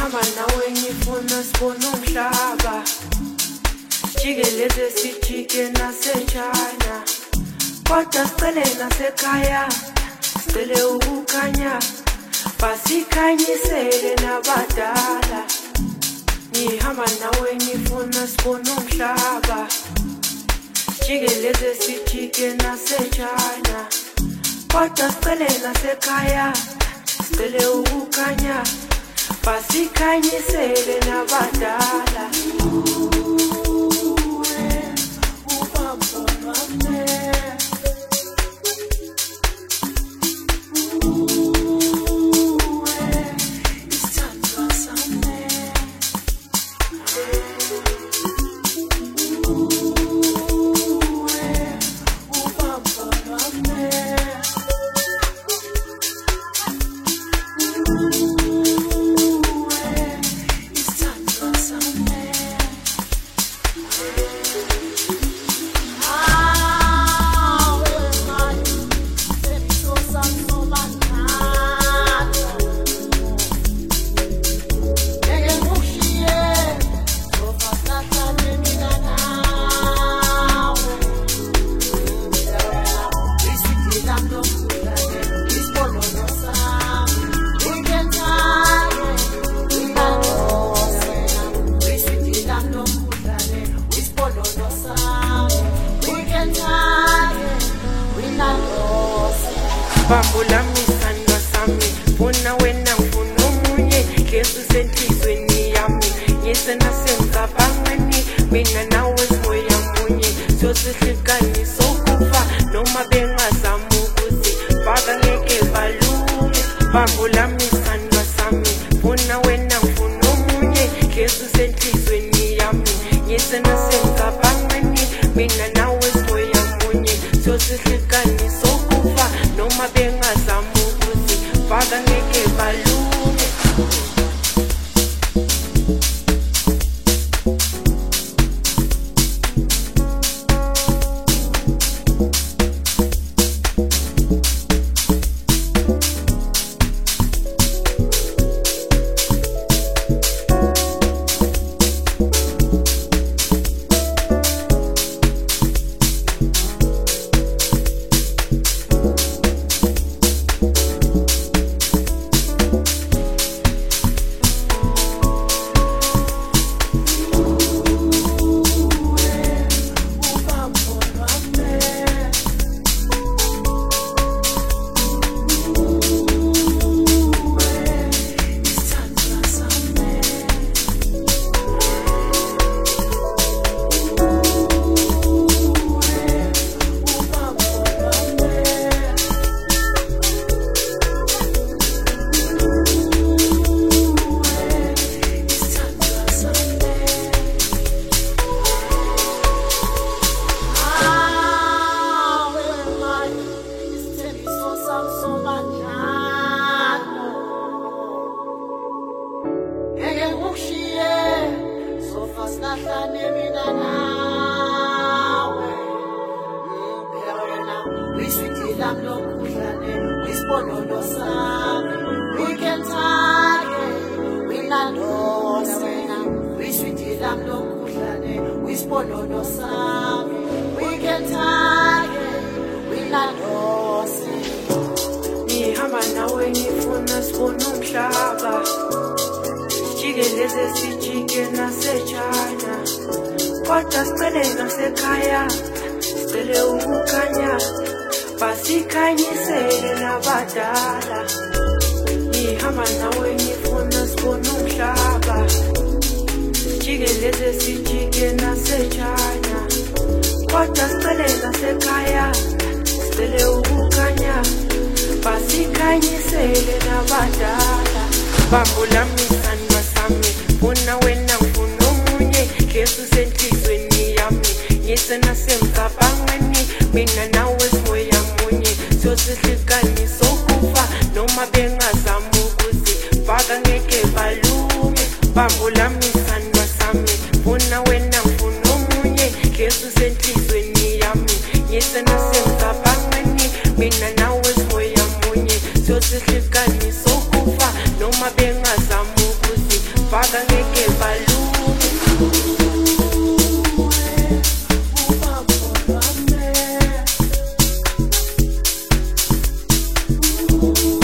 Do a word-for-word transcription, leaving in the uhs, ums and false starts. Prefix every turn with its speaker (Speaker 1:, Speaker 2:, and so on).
Speaker 1: ngihamba nawe ngifuna sibone umhlaba jikeleze sijike naseChina kodwa sicele nasekhaya sicele ukukhanya basikhanyisele nabadala ngihamba nawe ngifuna sibone umhlaba jikeleze sijike naseChina kodwa sicele nasekhaya sicele ukukhanya basikhanyisele nabadala Bambula misandwa sami funa wena ngifuna omunye Yesu senhlizweni yami ngise nasemcabangweni mina nawe simoya munye sosihlukani sokufa noma bengazama ukuthi faka ngeke balume Bambula misandwa sami funa wena ngifuna omunye Yesu senhlizweni yami ngise nasemcabangweni mina nawe simoya munye sosihlukani sokufa noma bengazama ukuthi faka ngeke balume Ngihamba nawe ngifuna sibone umhlaba jikeleze sijike naseChina kodwa sicele nasekhaya sicele ukukhanya basikhanyisele nabadala ngihamba nawe ngifuna sibone umhlaba jikeleze sijike naseChina kodwa sicele nasekhaya sicele ukukhanya basikhanyisele nabadala Bambula misandwa sami funa wena ngifuna omunye Yesu senhlizweni yami ngise nasemcabangweni mina nawe simoya munye sosihlukani sokufa noma bengazama ukuthi faka ngeke balume Bambula misandwa sami funa wena ngifuna omunye Yesu senhlizweni yami ngise nasemcabangweni mina nawe simoya munye sosihlukani sokufa noma bengazama ukuthi faka ngeke balume. Ooh.